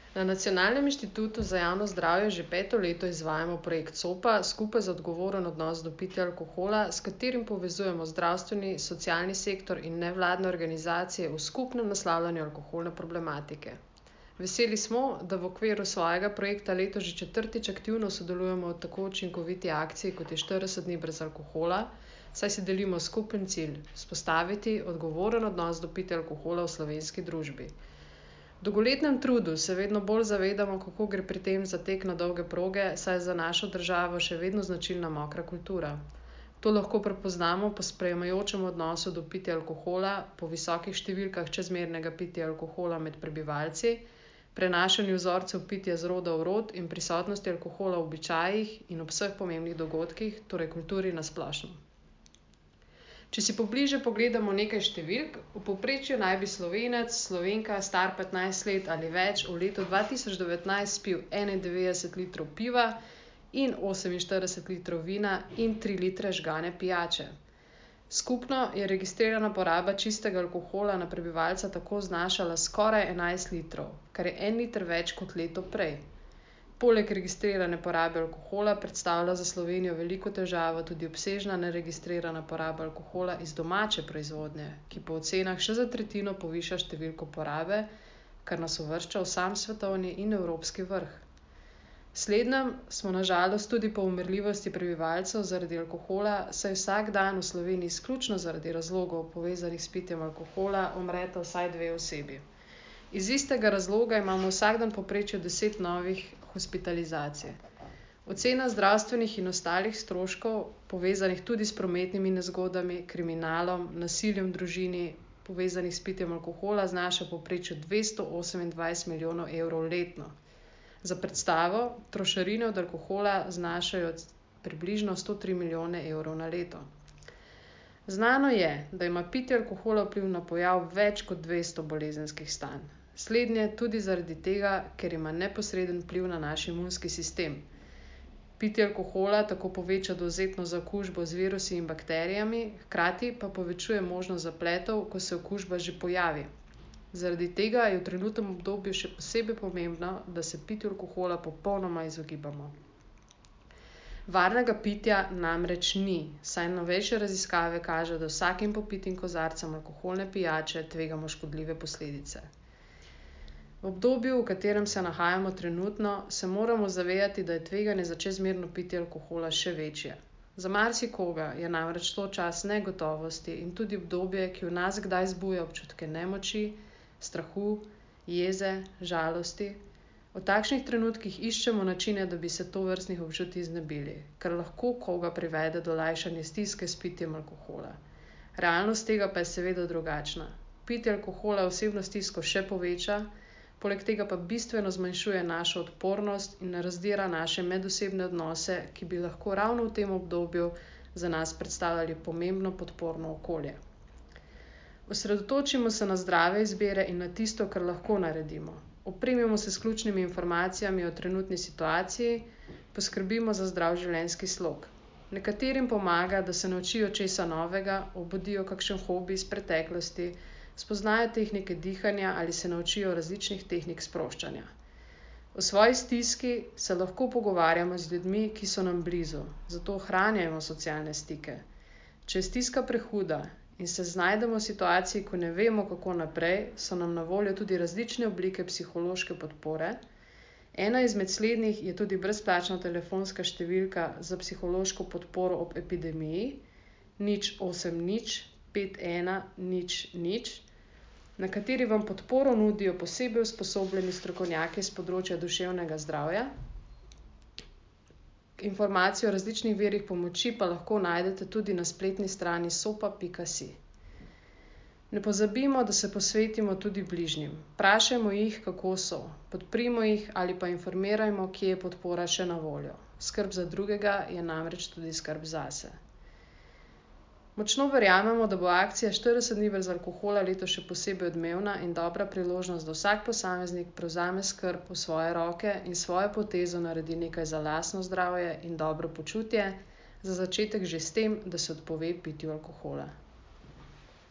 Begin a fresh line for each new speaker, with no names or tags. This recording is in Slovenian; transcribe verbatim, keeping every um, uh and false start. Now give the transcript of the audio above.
Na Nacionalnem inštitutu za javno zdravje že peto leto izvajamo projekt SOPA skupaj za odgovoren odnos do pitja alkohola, s katerim povezujemo zdravstveni, socialni sektor in nevladne organizacije v skupnem naslavljanju alkoholne problematike. Veseli smo, da v okviru svojega projekta letos že četrtič aktivno sodelujemo v tako učinkoviti akciji, kot je štirideset dni brez alkohola, saj si delimo skupen cilj: vzpostaviti odgovoren odnos do pitja alkohola v slovenski družbi. V dolgoletnem trudu se vedno bolj zavedamo, kako gre pri tem za tek na dolge proge, saj je za našo državo še vedno značilna mokra kultura. To lahko prepoznamo po sprejemajočem odnosu do pitja alkohola, po visokih številkah čezmernega pitja alkohola med prebivalci, prenašanju vzorcev pitja z roda v rod in prisotnosti alkohola v običajih in ob vseh pomembnih dogodkih, torej kulturi na splošno. Če si pobliže pogledamo nekaj številk, v povprečju naj bi Slovenec, Slovenka, star petnajst let ali več, v letu dva tisoč devetnajst spil enaindevetdeset litrov piva in oseminštirideset litrov vina in tri litre žgane pijače. Skupno je registrirana poraba čistega alkohola na prebivalca tako znašala skoraj enajst litrov, kar je en liter več kot leto prej. Poleg registrirane porabe alkohola predstavlja za Slovenijo veliko težavo tudi obsežna neregistrirana poraba alkohola iz domače proizvodnje, ki po ocenah še za tretjino poviša številko porabe, kar nas uvršča v sam svetovni in evropski vrh. Slednjem smo na žalost tudi po umrljivosti prebivalcev zaradi alkohola, saj vsak dan v Sloveniji izključno zaradi razlogov, povezanih s pitjem alkohola, umreta vsaj dve osebi. Iz istega razloga imamo vsak dan v povprečju deset novih hospitalizacij. Ocena zdravstvenih in ostalih stroškov, povezanih tudi s prometnimi nezgodami, kriminalom, nasiljem v družini, povezanih s pitjem alkohola, znaša v povprečju dvesto osemindvajset milijonov evrov letno. Za predstavo, trošarine od alkohola znašajo približno sto tri milijone evrov na leto. Znano je, da ima pitje alkohola vpliv na pojav več kot dvesto bolezenskih stanj. Slednje tudi zaradi tega, ker ima neposreden vpliv na naš imunski sistem. Pitje alkohola tako poveča dovzetnost za okužbo z virusi in bakterijami, hkrati pa povečuje možnost zapletov, ko se okužba že pojavi. Zaradi tega je v trenutnem obdobju še posebej pomembno, da se pitju alkohola popolnoma izogibamo. Varnega pitja namreč ni, saj novejše raziskave kažejo, da vsakim popitim kozarcem alkoholne pijače tvegamo škodljive posledice. V obdobju, v katerem se nahajamo trenutno, se moramo zavedati, da je tveganje za čezmerno pitje alkohola še večje. Za marsikoga je namreč to čas negotovosti in tudi obdobje, ki v nas kdaj zbuja občutke nemoči, strahu, jeze, žalosti. V takšnih trenutkih iščemo načine, da bi se tovrstnih občutij znebili, kar lahko koga privede do lajšanja stiske s pitjem alkohola. Realnost tega pa je seveda drugačna. Pitje alkohola osebno stisko še poveča, poleg tega pa bistveno zmanjšuje našo odpornost in razdira naše medosebne odnose, ki bi lahko ravno v tem obdobju za nas predstavljali pomembno podporno okolje. Osredotočimo se na zdrave izbire in na tisto, kar lahko naredimo. Opremimo se s ključnimi informacijami o trenutni situaciji, poskrbimo za zdrav življenjski slog. Nekaterim pomaga, da se naučijo česa novega, obudijo kakšen hobi iz preteklosti, spoznajo tehnike dihanja ali se naučijo različnih tehnik sproščanja. O svoji stiski se lahko pogovarjamo z ljudmi, ki so nam blizu, zato ohranjajmo socialne stike. Če je stiska prehuda in se znajdemo v situaciji, ko ne vemo, kako naprej, so nam na voljo tudi različne oblike psihološke podpore. Ena izmed slednjih je tudi brezplačna telefonska številka za psihološko podporo ob epidemiji nič osem nič pet ena nič nič, na kateri vam podporo nudijo posebej usposobljeni strokovnjaki s področja duševnega zdravja. Informacije o različnih virih pomoči pa lahko najdete tudi na spletni strani sopa pika si. Ne pozabimo, da se posvetimo tudi bližnjim. Vprašajmo jih, kako so, podprimo jih ali pa informirajmo, kje je podpora še na voljo. Skrb za drugega je namreč tudi skrb zase. Močno verjamemo, da bo akcija štirideset dni brez alkohola letos še posebej odmevna in dobra priložnost, da vsak posameznik prevzame skrb v svoje roke in svojo potezo naredi nekaj za lastno zdravje in dobro počutje, za začetek že s tem, da se odpove pitju alkohola.